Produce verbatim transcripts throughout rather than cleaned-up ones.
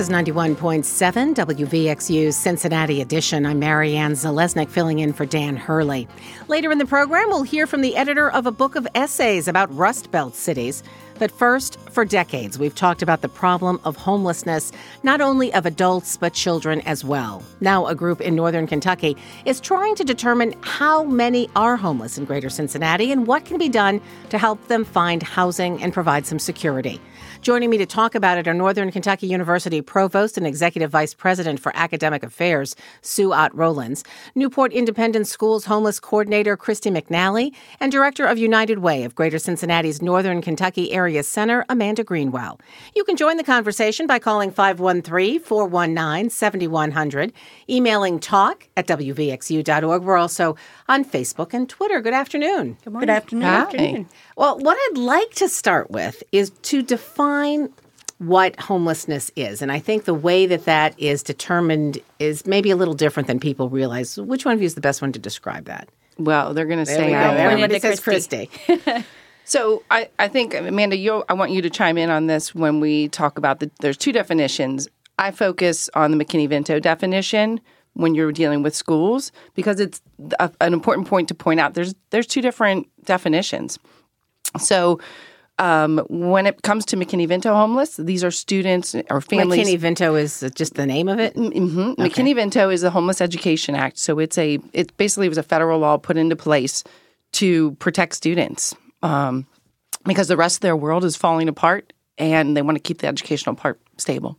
is ninety-one point seven W V X U's Cincinnati edition. I'm Marianne Zalesnik filling in for Dan Hurley. Later in the program, we'll hear from the editor of a book of essays about Rust Belt cities. But first, for decades, we've talked about the problem of homelessness, not only of adults, but children as well. Now, a group in northern Kentucky is trying to determine how many are homeless in greater Cincinnati and what can be done to help them find housing and provide some security. Joining me to talk about it are Northern Kentucky University Provost and Executive Vice President for Academic Affairs, Sue Ott Rowlands, Newport Independent Schools Homeless Coordinator, Christy McNally, and Director of United Way of Greater Cincinnati's Northern Kentucky Area Center, Amanda Greenwell. You can join the conversation by calling five one three, four one nine, seven one zero zero, emailing talk at w v x u dot org. We're also on Facebook and Twitter. Good afternoon. Good morning. Good afternoon. Hi. afternoon. Well, what I'd like to start with is to define what homelessness is. And I think the way that that is determined is maybe a little different than people realize. Which one of you is the best one to describe that? Well, they're going to say There we go. that. Everybody says Christy. So I, I think, Amanda, you, I want you to chime in on this when we talk about the, there's two definitions. I focus on the McKinney-Vento definition when you're dealing with schools, because it's a, an important point to point out. There's there's two different definitions. So um, when it comes to McKinney-Vento homeless, these are students or families. McKinney-Vento is just the name of it? Mm-hmm. Okay. McKinney-Vento is the Homeless Education Act. So it's a it basically was a federal law put into place to protect students um, because the rest of their world is falling apart and they want to keep the educational part stable.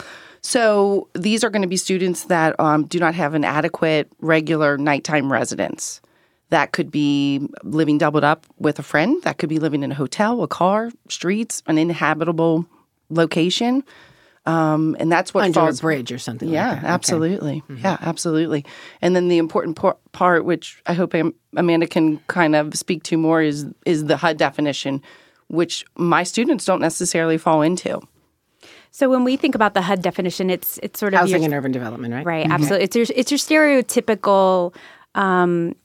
So these are going to be students that um, do not have an adequate, regular nighttime residence. That could be living doubled up with a friend. That could be living in a hotel, a car, streets, an inhabitable location. Um, and that's what Under falls, a bridge or something yeah, like that. absolutely. Okay. Mm-hmm. Yeah, absolutely. And then the important por- part, which I hope Amanda can kind of speak to more, is is the H U D definition, which my students don't necessarily fall into. So when we think about the H U D definition, it's it's sort of Housing your, and urban development, right? right, Mm-hmm. absolutely. It's your it's your stereotypical um,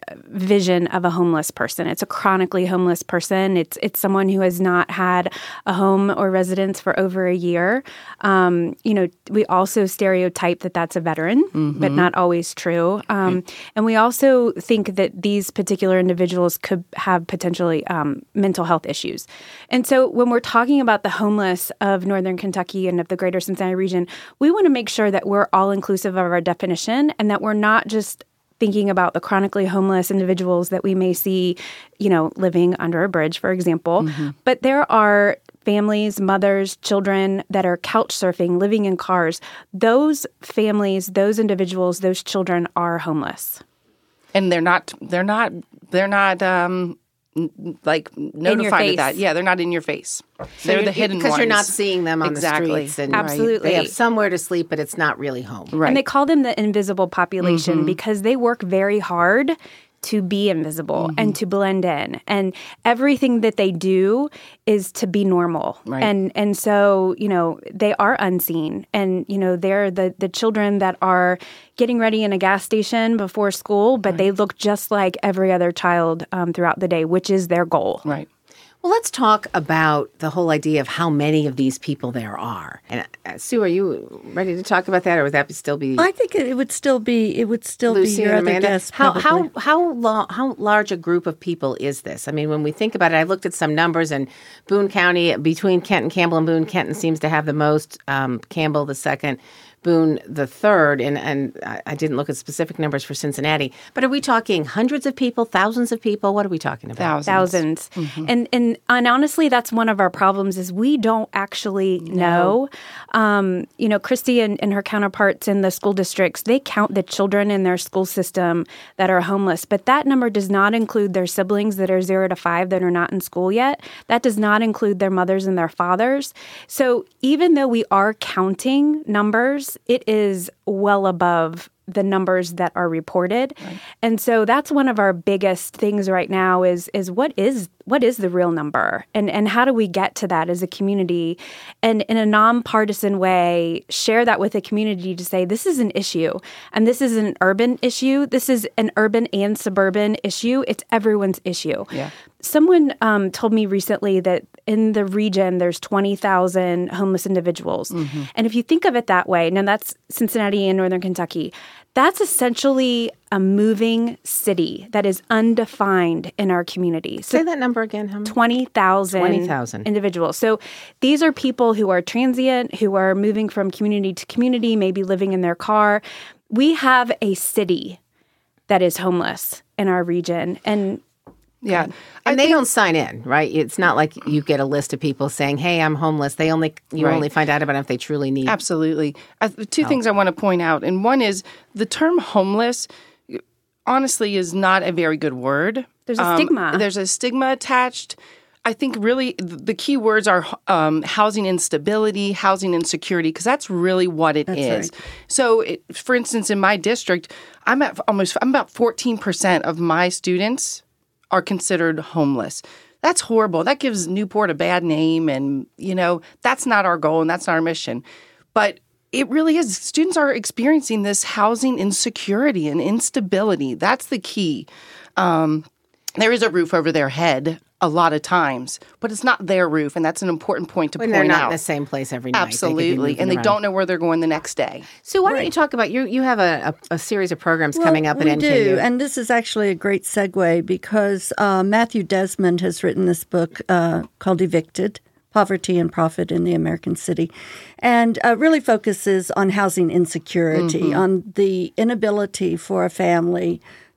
vision of a homeless person. It's a chronically homeless person. It's it's someone who has not had a home or residence for over a year. Um, you know, we also stereotype that that's a veteran, mm-hmm. but not always true. Um, right. And we also think that these particular individuals could have potentially um, mental health issues. And so when we're talking about the homeless of Northern Kentucky and of the greater Cincinnati region, we want to make sure that we're all inclusive of our definition and that we're not just thinking about the chronically homeless individuals that we may see, you know, living under a bridge, for example. Mm-hmm. But there are families, mothers, children that are couch surfing, living in cars. Those families, those individuals, those children are homeless. And they're not, they're not, they're not, um, like notified of that. Yeah, they're not in your face. So they're the hidden ones. Because you're not seeing them on exactly. the streets. And Absolutely. They have somewhere to sleep, but it's not really home. Right. And they call them the invisible population mm-hmm. because they work very hard to be invisible mm-hmm. and to blend in. And everything that they do is to be normal. Right. And and so, you know, they are unseen. And, you know, they're the, the children that are getting ready in a gas station before school, but right. they look just like every other child um, throughout the day, which is their goal. Right. Well, let's talk about the whole idea of how many of these people there are. And uh, Sue, are you ready to talk about that, or would that still be? I think it would still be. It would still Lucy be your and other Amanda? guess. How probably. how how long how large a group of people is this? I mean, when we think about it, I looked at some numbers, and Boone County, between Kenton, Campbell, and Boone, Kenton seems to have the most. Um, Campbell the second. Boone the third, and, and I didn't look at specific numbers for Cincinnati, but are we talking hundreds of people, thousands of people? What are we talking about? Thousands. Thousands. Mm-hmm. And, and and honestly, that's one of our problems is we don't actually know. No. Um, you know, Christy and, and her counterparts in the school districts, they count the children in their school system that are homeless, but that number does not include their siblings that are zero to five that are not in school yet. That does not include their mothers and their fathers. So even though we are counting numbers, it is well above the numbers that are reported. Right. And so that's one of our biggest things right now is is what is what is the real number? And and how do we get to that as a community? And in a nonpartisan way, share that with the community to say this is an issue. And this is an urban issue. This is an urban and suburban issue. It's everyone's issue. Yeah. someone um, told me recently that in the region there's twenty thousand homeless individuals. Mm-hmm. And if you think of it that way, now that's Cincinnati and Northern Kentucky, that's essentially a moving city that is undefined in our community. So say that number again, how many? twenty thousand twenty thousand individuals. So these are people who are transient, who are moving from community to community, maybe living in their car. We have a city that is homeless in our region. And Yeah. And I they think, don't sign in, right? It's not like you get a list of people saying, hey, I'm homeless. They only you Right. only find out about it if they truly need Absolutely. Uh, two things I want to point out. And one is the term homeless, honestly, is not a very good word. There's a stigma. There's a stigma attached. I think really the key words are um, housing instability, housing insecurity, because that's really what it That's is. right. So, it, for instance, in my district, I'm at almost I'm about fourteen percent of my students are considered homeless. That's horrible. That gives Newport a bad name, and you know that's not our goal and that's not our mission. But it really is. Students are experiencing this housing insecurity and instability. That's the key. Um, there is a roof over their head a lot of times, but it's not their roof, and that's an important point to when point they're not out. in the same place every night. They could be Absolutely, moving and they around. don't know where they're going the next day. So why don't you talk about, you You have a, a, a series of programs Well, coming up at we N K U. do, and this is actually a great segue because uh, Matthew Desmond has written this book uh, called Evicted, Poverty and Profit in the American City, and uh, really focuses on housing insecurity, Mm-hmm. on the inability for a family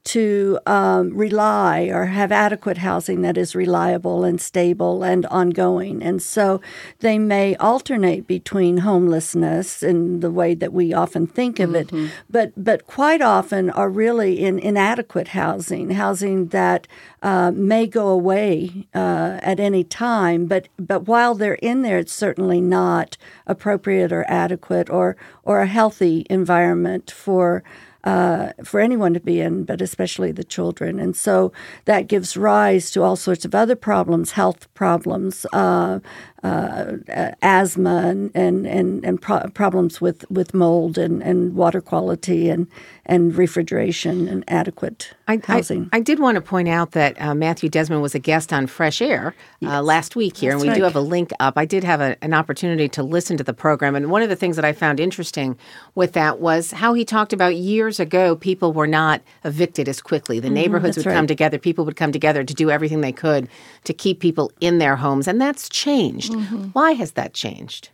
to um, rely or have adequate housing that is reliable and stable and ongoing. And so they may alternate between homelessness in the way that we often think of it, but but quite often are really in inadequate housing, housing that uh, may go away uh, at any time, but but while they're in there, it's certainly not appropriate or adequate or or a healthy environment for Uh, for anyone to be in, but especially the children. And so that gives rise to all sorts of other problems, health problems, uh, uh, asthma, and and and, and pro- problems with, with mold and, and water quality and and refrigeration and adequate I, housing. I, I did want to point out that uh, Matthew Desmond was a guest on Fresh Air uh, last week here, That's and we do right. have a link up. I did have a, an opportunity to listen to the program, and one of the things that I found interesting with that was how he talked about years ago people were not evicted as quickly. The neighborhoods that's would come right. together, people would come together to do everything they could to keep people in their homes, and that's changed. Why has that changed?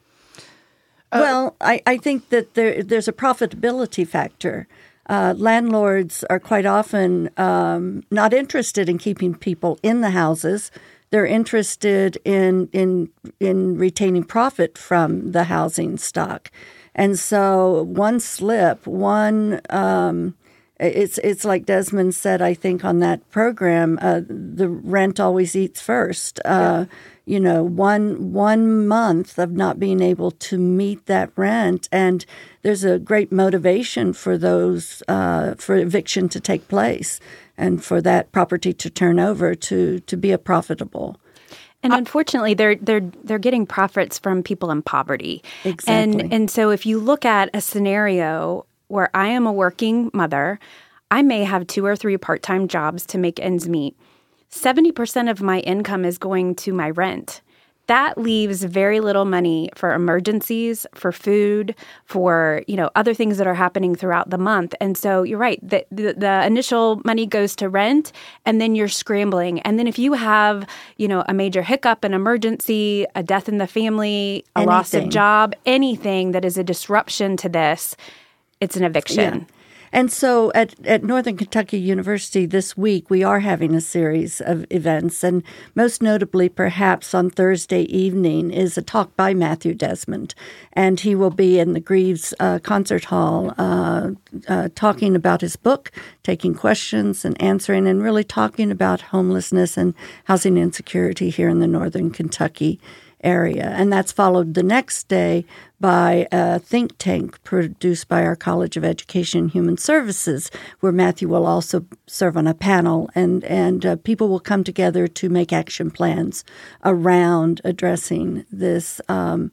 Well, I, I think that there there's a profitability factor. Uh, landlords are quite often um, not interested in keeping people in the houses. They're interested in in in retaining profit from the housing stock, and so one slip, one. Um, It's it's like Desmond said, I think, on that program, uh, the rent always eats first. Uh, yeah. You know, one one month of not being able to meet that rent, and there's a great motivation for those uh, for eviction to take place, and for that property to turn over to to be a profitable. And unfortunately, they're they're they're getting profits from people in poverty. Exactly. And and so if you look at a scenario where I am a working mother, I may have two or three part-time jobs to make ends meet. seventy percent of my income is going to my rent. That leaves very little money for emergencies, for food, for, you know, other things that are happening throughout the month. And so you're right, the, the, the initial money goes to rent, and then you're scrambling. And then if you have, you know, a major hiccup, an emergency, a death in the family, a loss of Anything. job, anything that is a disruption to this, it's an eviction. Yeah. And so at, at Northern Kentucky University this week, we are having a series of events. And most notably, perhaps on Thursday evening, is a talk by Matthew Desmond. And he will be in the Greaves uh, Concert Hall uh, uh, talking about his book, taking questions and answering, and really talking about homelessness and housing insecurity here in the Northern Kentucky area. And that's followed the next day by a think tank produced by our College of Education and Human Services, where Matthew will also serve on a panel, and, and uh, people will come together to make action plans around addressing this um,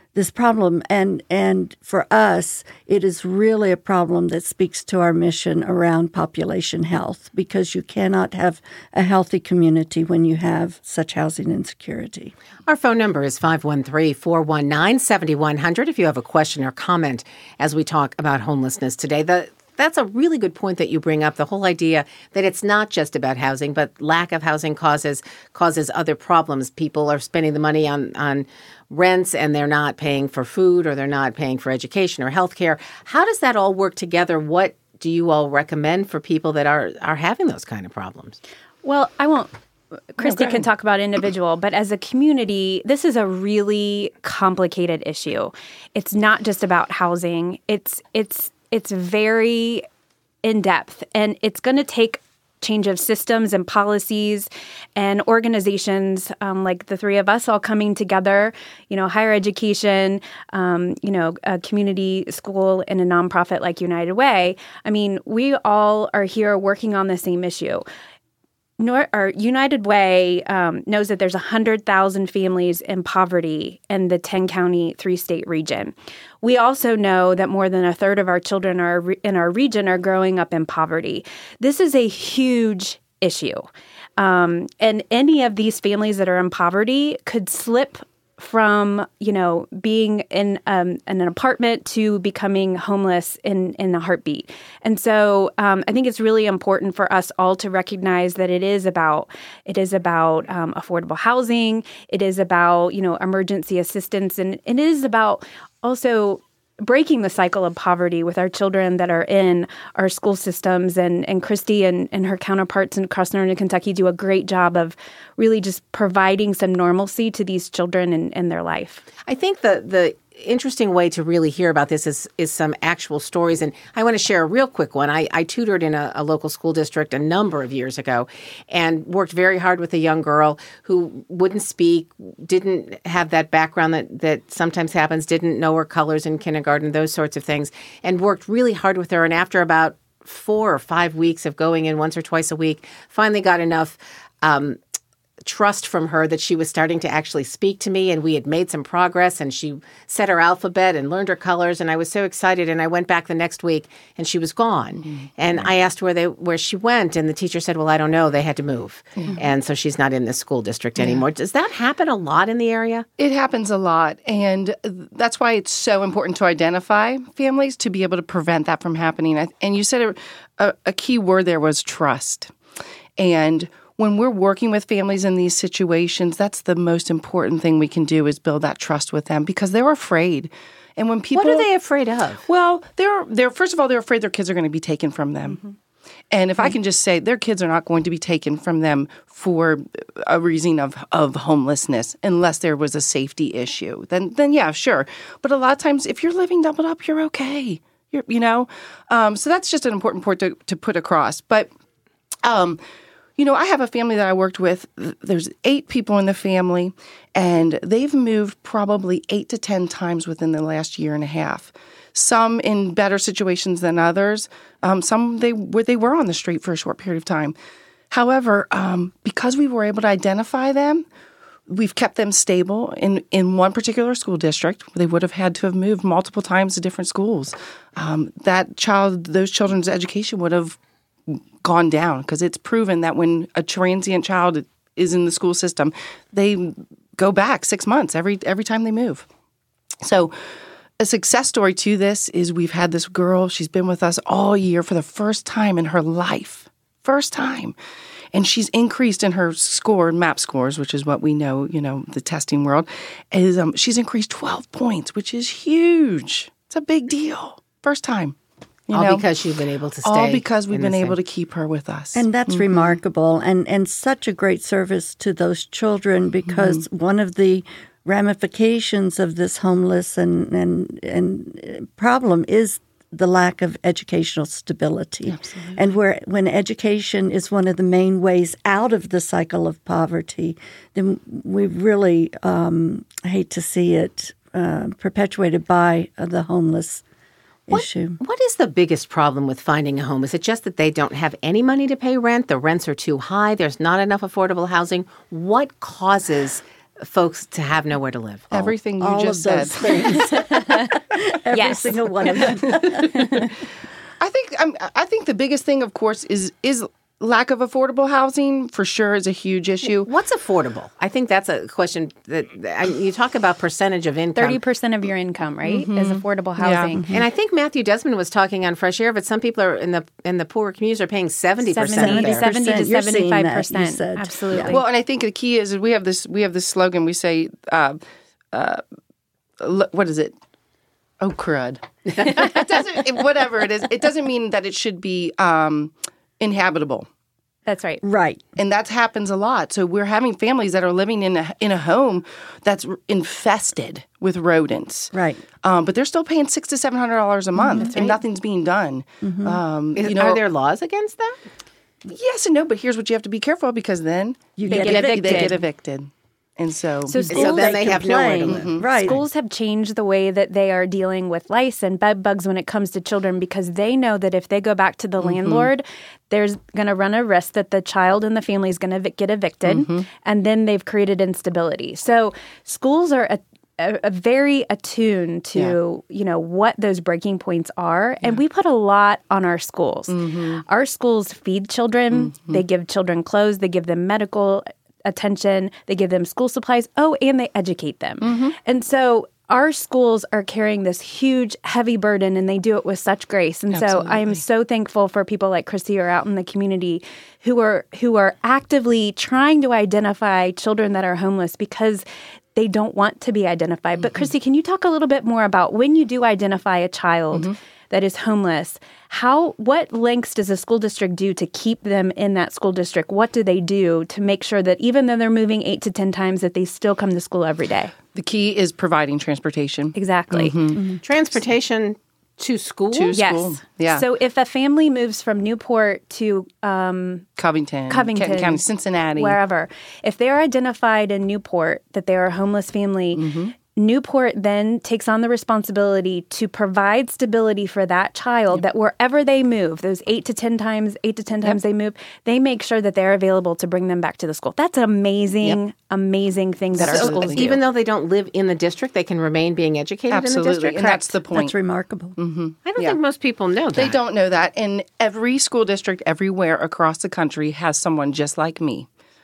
this problem. And, and for us, it is really a problem that speaks to our mission around population health, because you cannot have a healthy community when you have such housing insecurity. Our phone number is five one three, four one nine, seven one zero zero if you have a question or comment as we talk about homelessness today. The That's a really good point that you bring up, the whole idea that it's not just about housing, but lack of housing causes causes other problems. People are spending the money on, on rents, and they're not paying for food, or they're not paying for education or health care. How does that all work together? What do you all recommend for people that are, are having those kind of problems? Well, I won't. Christy no, can talk about individual, but as a community, this is a really complicated issue. It's not just about housing. It's it's It's very in-depth, and it's going to take change of systems and policies and organizations um, like the three of us all coming together, you know, higher education, um, you know, a community school, and a nonprofit like United Way. I mean, we all are here working on the same issue. Nor, or United Way um, knows that there's one hundred thousand families in poverty in the ten-county, three-state region. We also know that more than a third of our children are in our region are growing up in poverty. This is a huge issue. Um, and any of these families that are in poverty could slip from, you know, being in, um, in an apartment to becoming homeless in, in a heartbeat. And so um, I think it's really important for us all to recognize that it is about it is about um, affordable housing. It is about, you know, emergency assistance, and it is about also breaking the cycle of poverty with our children that are in our school systems. And, and Christy and, and her counterparts in across Northern Kentucky do a great job of really just providing some normalcy to these children in, in their life. I think the the interesting way to really hear about this is is some actual stories. And I want to share a real quick one. I, I tutored in a, a local school district a number of years ago and worked very hard with a young girl who wouldn't speak, didn't have that background that, that sometimes happens, didn't know her colors in kindergarten, those sorts of things, and worked really hard with her. And after about four or five weeks of going in once or twice a week, finally got enough um trust from her that she was starting to actually speak to me, and we had made some progress, and she said her alphabet and learned her colors, and I was so excited. And I went back the next week and she was gone. Mm-hmm. And I asked where they where she went, and the teacher said, well, I don't know, they had to move. Mm-hmm. And so she's not in this school district yeah. anymore. Does that happen a lot in the area? It happens a lot, and that's why it's so important to identify families to be able to prevent that from happening. And you said a, a, a key word there was trust. And when we're working with families in these situations, that's the most important thing we can do is build that trust with them, because they're afraid. And when people, what are they afraid of? Well, they're they're first of all, they're afraid their kids are going to be taken from them. Mm-hmm. And if mm-hmm. I can just say, their kids are not going to be taken from them for a reason of, of homelessness unless there was a safety issue. Then then yeah, sure. But a lot of times, if you're living doubled up, you're okay. You're, you know, um, so that's just an important point to, to put across. But um you know, I have a family that I worked with. There's eight people in the family, and they've moved probably eight to ten times within the last year and a half. Some in better situations than others. Um, some they were they were on the street for a short period of time. However, um, because we were able to identify them, we've kept them stable in, in one particular school district. They would have had to have moved multiple times to different schools. Um, that child, those children's education would have gone down, because it's proven that when a transient child is in the school system, they go back six months every every time they move. So a success story to this is we've had this girl, she's been with us all year for the first time in her life. First time. And she's increased in her score, MAP scores, which is what we know, you know, the testing world, is um, she's increased twelve points, which is huge. It's a big deal. First time. You all know, because you've been able to stay. All because we've been same. able to keep her with us. And that's mm-hmm. remarkable, and, and such a great service to those children, because mm-hmm. one of the ramifications of this homeless and, and, and problem is the lack of educational stability. Absolutely. And where when education is one of the main ways out of the cycle of poverty, then we really um, hate to see it uh, perpetuated by uh, the homeless What, issue. What is the biggest problem with finding a home? Is it just that they don't have any money to pay rent? The rents are too high. There's not enough affordable housing. What causes folks to have nowhere to live? Everything you all just of those said. things. Every Yes. single one of them. I think um, I think the biggest thing, of course, is is lack of affordable housing. For sure, is a huge issue. What's affordable? I think that's a question that I mean, you talk about percentage of income. thirty percent of your income, right, is affordable Yeah. housing. And I think Matthew Desmond was talking on Fresh Air, but some people are in the in the poorer communities are paying seventy percent seventy of to theirs. seventy to You're seeing seventy-five that, you percent. said. Absolutely. Well, and I think the key is we have this we have this slogan. We say, uh, uh, l- what is it? Oh, crud! It doesn't. It, whatever it is, it doesn't mean that it should be um, inhabitable. That's right. Right. And that happens a lot. So we're having families that are living in a in a home that's infested with rodents. Right. Um, but they're still paying six to seven hundred dollars a month, and nothing's being done. Um, Is- you know, are there laws against that? yes and no. But here's what you have to be careful of, because then You They get, get evicted. they get evicted, and so, So So schools, then they have nowhere to complain. live. Right. schools have changed the way that they are dealing with lice and bed bugs when it comes to children, because they know that if they go back to the landlord, there's going to run a risk that the child and the family is going to get evicted, and then they've created instability. So schools are a A, a very attuned to you know what those breaking points are, and we put a lot on our schools. Our schools feed children, they give children clothes, they give them medical attention, they give them school supplies. Oh, and they educate them. And so our schools are carrying this huge, heavy burden, and they do it with such grace. And so I am so thankful for people like Chrissy who are out in the community who are who are actively trying to identify children that are homeless, because they don't want to be identified. But Chrissy, can you talk a little bit more about when you do identify a child that is homeless, how what lengths does a school district do to keep them in that school district? What do they do to make sure that even though they're moving eight to ten times, that they still come to school every day? the key is providing transportation. Exactly. Transportation to school? To Yes. school. Yeah. So if a family moves from Newport to um, Covington, Covington, Kenton County, Cincinnati. wherever, if they are identified in Newport that they are a homeless family, Newport then takes on the responsibility to provide stability for that child, that wherever they move, those eight to ten times, eight to ten times they move, they make sure that they're available to bring them back to the school. That's an amazing, amazing thing that our So schools do. even though they don't live in the district, they can remain being educated in the Absolutely. district? And that's the point. That's remarkable. I don't Yeah. think most people know that. They don't know that. And every school district everywhere across the country has someone just like me.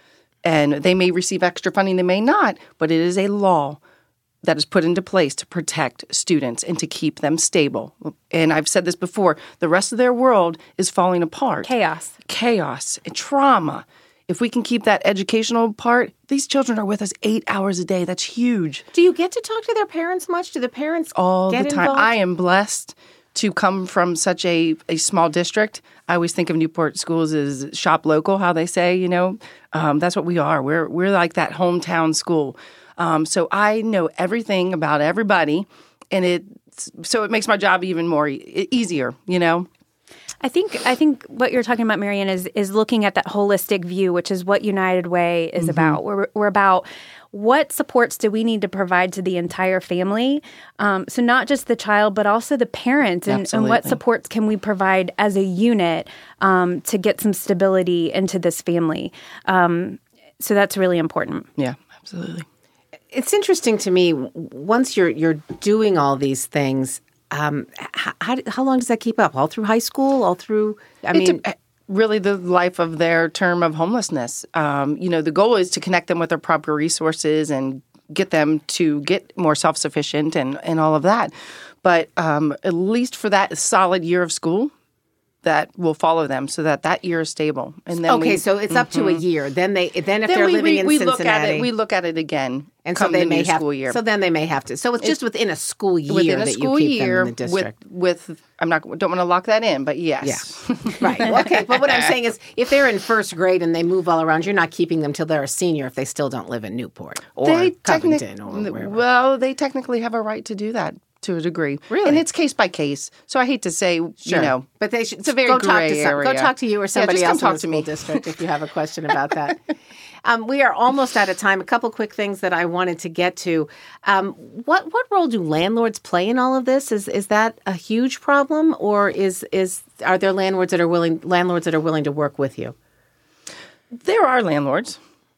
And they may receive extra funding, they may not, but it is a law that is put into place to protect students and to keep them stable. And I've said this before, the rest of their world is falling apart. Chaos. Chaos and trauma. If we can keep that educational part, these children are with us eight hours a day. That's huge. Do you get to talk to their parents much? Do the parents All get the time. involved? I am blessed to come from such a, a small district. I always think of Newport schools as shop local, how they say, you know. Um, that's what we are. We're we're like that hometown school. Um, so I know everything about everybody, and it so it makes my job even more e- easier, you know. I think I think what you're talking about, Marianne, is is looking at that holistic view, which is what United Way is about. We're we're about what supports do we need to provide to the entire family, um, so not just the child, but also the parents, and, and what Absolutely. supports can we provide as a unit um, to get some stability into this family. Um, so that's really important. Yeah, absolutely. It's interesting to me, w- once you're you're doing all these things, um, h- how, how long does that keep up? All through high school? All through, I It mean, dep- really the life of their term of homelessness. Um, you know, the goal is to connect them with their proper resources and get them to get more self-sufficient and, and all of that. But um, at least for that solid year of school, that will follow them so that that year is stable. And then okay, we, so it's up to a year. Then they then if then they're we, living we, in we Cincinnati, look at it. We look at it again. and so come they the may new have school year. So then they may have to. So it's just within a school year Within a that school you keep year them in the district. with with I'm not don't want to lock that in, but yes. Yeah. Right. Well, okay. But what I'm saying is, if they're in first grade and they move all around, you're not keeping them till they're a senior if they still don't live in Newport or They Covington technic- or wherever. Well, they technically have a right to do that to a degree. Really? And it's case by case. So I hate to say, you know, but they should it's a very go talk gray to some, area. go talk to you or Yeah, somebody just come else talk in the to school me. district if you have a question about that. Um, we are almost out of time. A couple quick things that I wanted to get to. Um, what what role do landlords play in all of this? Is is that a huge problem, or is is are there landlords that are willing landlords that are willing to work with you? There are landlords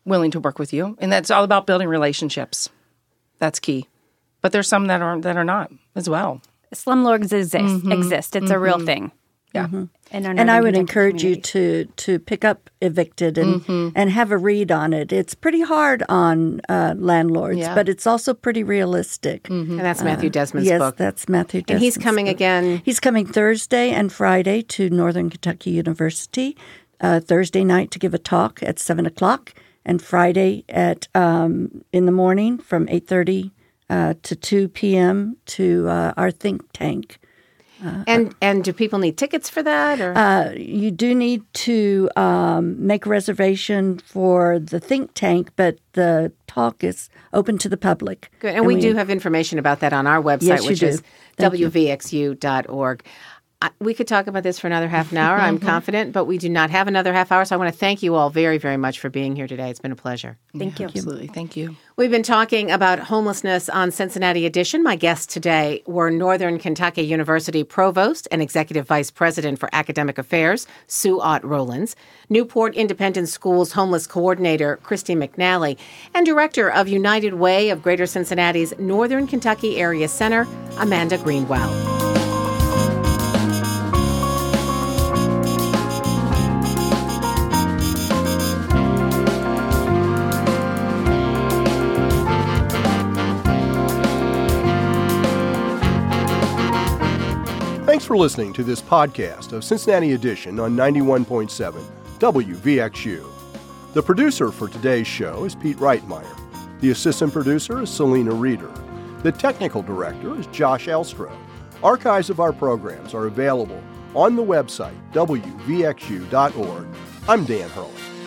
willing to work with you. And that's all about building relationships. That's key. But there's some that are that are not as well. Slumlords exist. Mm-hmm. exist. It's mm-hmm. a real thing. Yeah. Mm-hmm. In our and I would Kentucky encourage community. you to to pick up Evicted and Mm-hmm. and have a read on it. It's pretty hard on uh, landlords, Yeah. but it's also pretty realistic. Mm-hmm. And that's Matthew Desmond's yes, book. that's Matthew Desmond's And he's coming book. again. He's coming Thursday and Friday to Northern Kentucky University. Uh, Thursday night to give a talk at seven o'clock, and Friday at um, in the morning from eight thirty uh, to two p.m. to uh, our think tank. Uh, and and do people need tickets for that? Or? Uh, you do need to um, make a reservation for the think tank, but the talk is open to the public. Good. And, and we, we do have information about that on our website, yes, which do. is w v x u dot org. I, we could talk about this for another half an hour, I'm confident, but we do not have another half hour. So I want to thank you all very, very much for being here today. It's been a pleasure. Thank yeah, you. Absolutely. Thank you. We've been talking about homelessness on Cincinnati Edition. My guests today were Northern Kentucky University Provost and Executive Vice President for Academic Affairs, Sue Ott Rollins, Newport Independent Schools Homeless Coordinator, Christy McNally, and Director of United Way of Greater Cincinnati's Northern Kentucky Area Center, Amanda Greenwell. Thanks for listening to this podcast of Cincinnati Edition on ninety-one point seven W V X U. The producer for today's show is Pete Reitmeyer. The assistant producer is Selena Reeder. The technical director is Josh Elstro. Archives of our programs are available on the website w v x u dot org. I'm Dan Hurley.